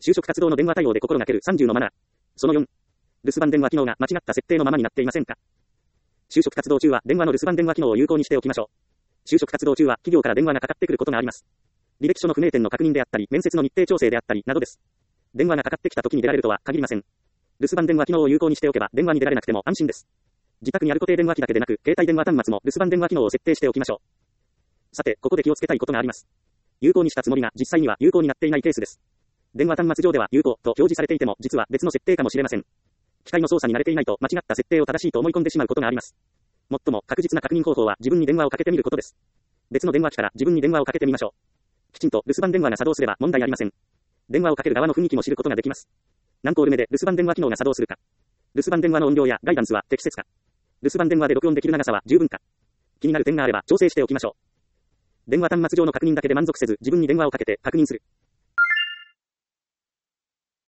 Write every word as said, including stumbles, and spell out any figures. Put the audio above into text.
就職活動の電話対応で心がけるさんじゅうのマナー。そのよん。留守番電話機能が間違った設定のままになっていませんか？就職活動中は電話の留守番電話機能を有効にしておきましょう。就職活動中は企業から電話がかかってくることがあります。履歴書の不明点の確認であったり、面接の日程調整であったり、などです。電話がかかってきた時に出られるとは限りません。留守番電話機能を有効にしておけば電話に出られなくても安心です。自宅にある固定電話機だけでなく、携帯電話端末も留守番電話機能を設定しておきましょう。さて、ここで気をつけたいことがあります。有効にしたつもりが実際には有効になっていないケースです。電話端末上では有効と表示されていても実は別の設定かもしれません。機械の操作に慣れていないと間違った設定を正しいと思い込んでしまうことがあります。最も確実な確認方法は自分に電話をかけてみることです。別の電話機から自分に電話をかけてみましょう。きちんと留守番電話が作動すれば問題ありません。電話をかける側の雰囲気も知ることができます。何コール目で留守番電話機能が作動するか。留守番電話の音量やガイダンスは適切か。留守番電話で録音できる長さは十分か。気になる点があれば調整しておきましょう。電話端末上の確認だけで満足せず自分に電話をかけて確認する。